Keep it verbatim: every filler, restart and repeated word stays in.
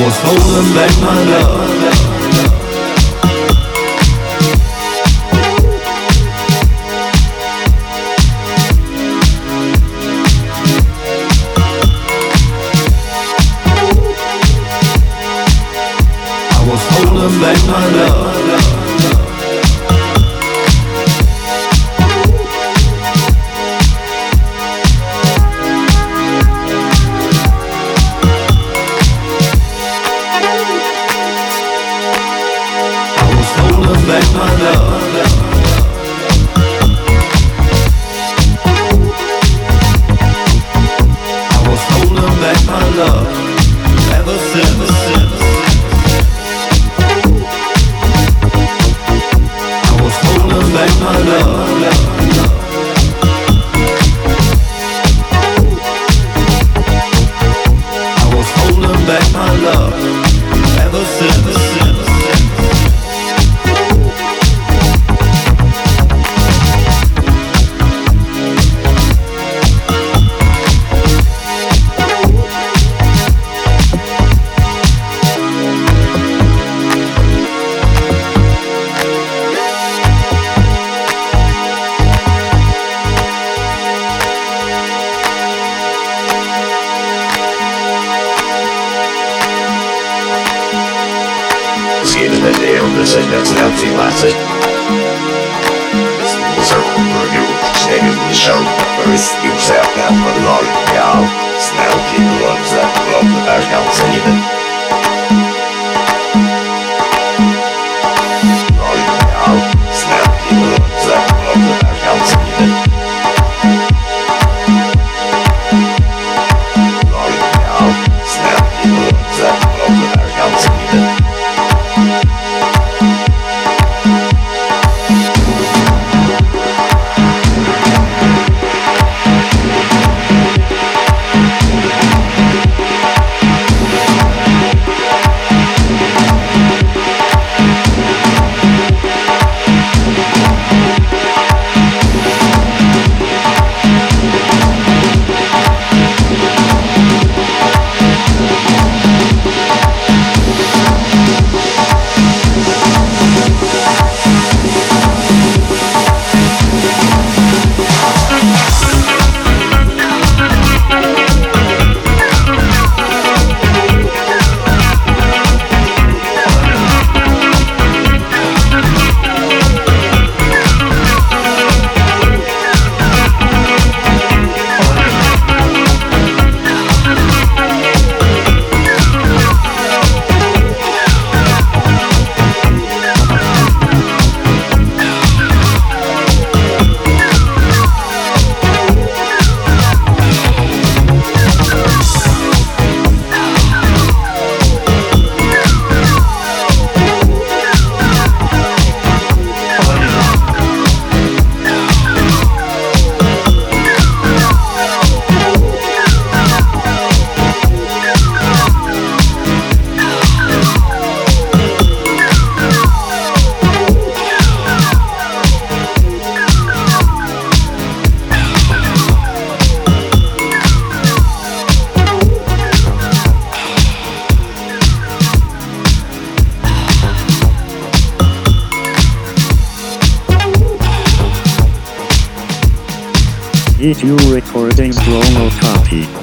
was holding back my love. I was holding back my love. Back my love. I was holding back my love ever since, since. I was holding back my love. I was holding back my love ever since, since. That's an empty classic. Circle review, negative the show. Where is you yourself now for the long y'all. Snell keep the ones that love the back out even. Long y'all. Snell keep the ones that love the back out even. Long y'all. Snell keep the ones that love the back out even. E two Recordings promo copy.